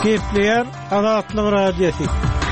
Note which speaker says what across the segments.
Speaker 1: Kepler Azatlyk Radiosu.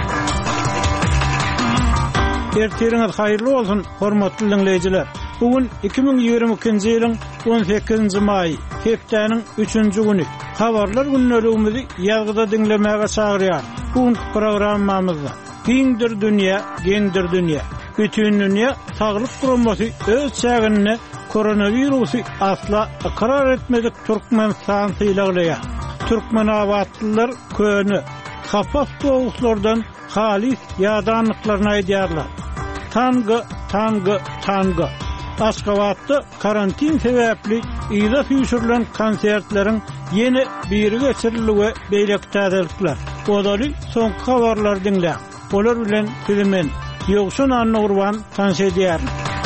Speaker 1: Erteriňiz haýyrly bolsun, hormatly dinleýijiler. Bugün 2022-nji ýylyň 18-nji maýy, hepdeniň 3-nji güni. Habarlar günlerimizi ýazgyda dinlemäge çagyrýar. Bugün programmamyzda Giňdir dünýä, gendir dünýä. Bütün dünýä saglyk guramasy öz çägine koronavirusy asla ikarar etmedik Türkmenistan sylaglaya. Türkmenawatlylar köni hafaf soğuklardan halis ýadanlyklaryny aýdýarlar. Tanga. Aşgabatda karantin sebäpli ýyla süýşürilen konsertleriň ýene biri geçiriligi beýlekdädiler. Odaly soňky habarlar dinle. Olar bilen bilemen ýoksun anny tanşedýär.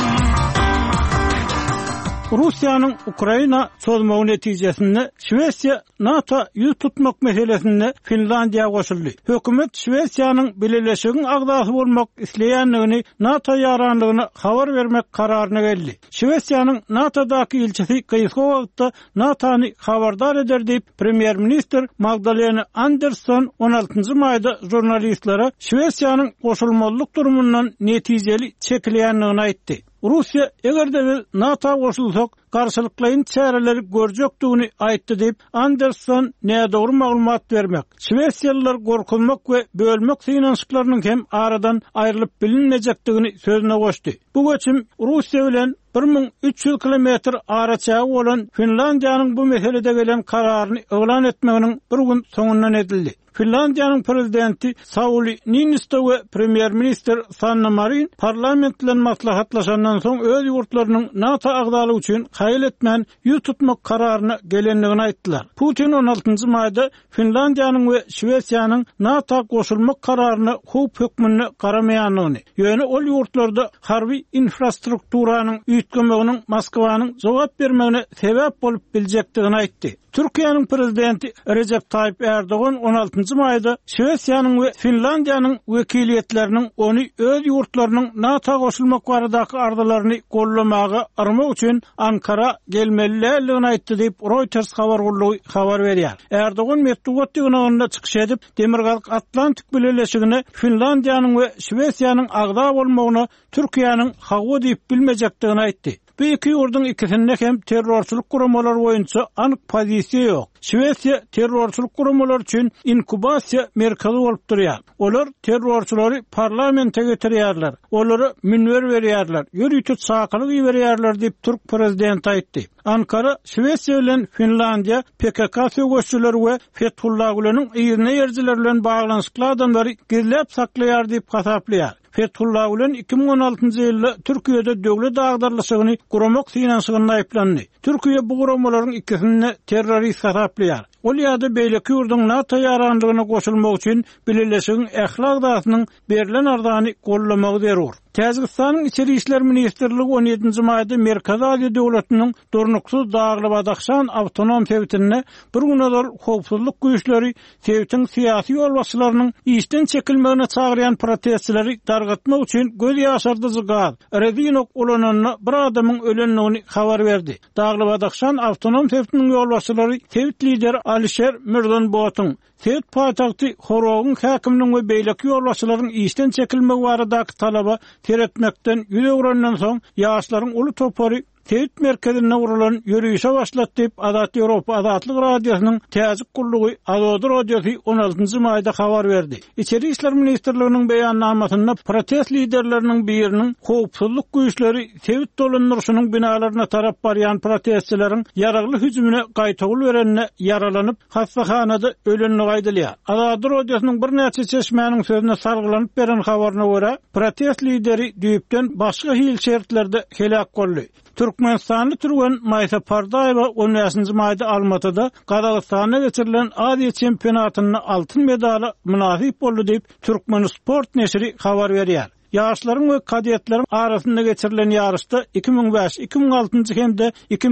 Speaker 1: Russiýanyň Ukraina çözmegi netijesinde Şwesiýa NATO ýüz tutmak meselesinde Finlandiýa goşuldy. Hökümet Şwesiýanyň bileşigiň agdasy bolmak isleýänligini NATO ýaranlygyna habar bermek kararyna geldi. Şwesiýanyň NATO'daky elçisi Kysgowagda NATO'ny habardar eder diýip Premier-ministr Magdalena Andersson 16-njy maýda jurnalistlere Şwesiýanyň goşulmalyk durumundan netijeli çekilýänligini aýtdy. Russiýa egerde NATO goşulsak garşylyklaryň çäreleri görjekdigini aýtdy diýip Andersson nädogry maglumat bermek. Şwesiýalılar gorkulmak we bölmek synanşyklarynyň hem aradan aýrylyp bilinmejekdigini sözüne goşdy. Bu göçüm Russiýa bilen 1300 kilometr araçağı olan Finlandiýanyň bu meselede gelen kararyny elan etmeginiň bir gün soňundan edildi. Finlandiýanyň prezidenti Sauli Niinisto we premier-minister Sanna Marin parlament bilen maslahatlaşandan soň öz ýurtlarynyň NATO agdalygy üçin haýyl etmän ýüz tutmak kararyna gelenligini aýtdylar. Putin 16-njy maýda Finlandiýanyň we Şwesiýanyň NATO goşulmak kararyny hup hökmüne garamaýanlygyny, ýöne ol ýurtlarda harby infrastrukturanyň üýtgemeginiň Moskwanyň jogap bermegine sebäp bolup biljekdigini aýtdy. Türkiýanyň prezidenti Recep Tayyip Erdoğan 16-njy maýda Şwesiýanyň we Finlandiýanyň wekiliýetleriniň ony öz ýurtlarynyň NATO goşulmak baradaky ardalaryny gollamagy armak üçin Ankara gelmeliligini aýtdy diýip Reuters habar gurulugy habar berýär. Erdoğan Metdugat ýygynyna çykyş edip Demirgalyk Atlantik bileşigine Finlandiýanyň we Şwesiýanyň agda bolmagyny Türkiýanyň hawa diýip bilmejekdigini aýtdy. Bu iki ýurdun ikisinde hem terrorçuluk guramalary boýunça anyk pozisiýa ýok. Şwesiýa terrorçuluk guramalary üçin inkubasiýa merkezi bolup durýar. Olar terrorçulary parlamente getirýärler. Olary münwer berýärler. Ýürüýtüp çakylyk berýärler diýip Türk prezidenti aýtdy. Ankara, Şwesiýa bilen Finlandiýa PKK söwüşçüleri we Fethullah Gülen'in ýerine ýerjiler bilen baglanşykly adamlary gizläp saklaýar diýip hasaplaýar. Fethullah Gülen 2016-njy ýylda Türkiýede döwlet agdarlyşygyny guramak synanşygyny aýplandy. Türkiýe bu guramalaryň ikisini terrorist hasaplaýar. Ol ýa-da beýleki ýurdun NATO ýaranlygyna goşulmak üçin bileşigiň ählak dasynyň berilen ardany gollamagy zerur. Täzgistanyň içeri işler ministrligi 17-nji maýda Merkezi Aziýa döwletiniň durnuksuz dagly Badaxşan awtonom sewtine bir günler howpsuzlyk güýçleri sewtiň syýasy ýolbaşçylarynyň işden çekilmegine çagyrýan protestçileri dargatmak üçin göz ýaşardyjy gaz Redinok ulananyna bir adamyň ölenligini habar berdi. Dagly Badaxşan awtonom sewtiniň ýolbaşçylary sewt lideri Alisher Mirzanbowatyň Sewt paýtagty Horogyň häkiminiň we beýleki ýolbaşçylaryň işden çekilmegi baradaky talaba teretmekden ýüz öwrenden soň ýaşlaryň uly topary Sewt merkezine urulan ýürüýüşe başlatdy diýip Azat Ýewropa Azatlyk Radiosynyň täzik gurulugy Azad Radiosu 16-njy maýda habar berdi. İçeri işler ministrliginiň beýannamasyna protest liderleriniň biriniň howpsuzlyk güýçleri Sewt dolandyryşynyň binalaryna tarap barýan protestçileriň ýaragly hüjümine gaýtagyl berenine yaralanyp hastahanada ölenligi aýdylýar. Azad Radiosynyň bir näçe çeşmäniň sözüne sargylanyp beren habaryna görä, protest lideri düýüpden başga hil şertlerde helak boldy. Türkmenistanly türgen Maýsa Pardaýewa 17-nji maýda Almatyda Gazagystana geçirilen Aziýa çempionatyna altyn medala münasip boldy diýip Türkmen Sport neşri habar berýär. Ýaşlaryň we kadetlerin arasynda geçirilen ýarışda 2005, 2006 hemde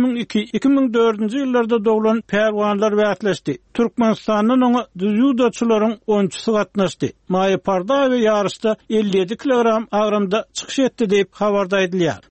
Speaker 1: 2002-2004 ýyllarda doglan pärwanlar wätleşdi. Türkmenistanyň oňa judoçylaryň 10-çysy gatnaşdy. Maýa Pardaýewa ýarışda 57 kilogram agrymda çykyş etdi diýip habarda edilýär.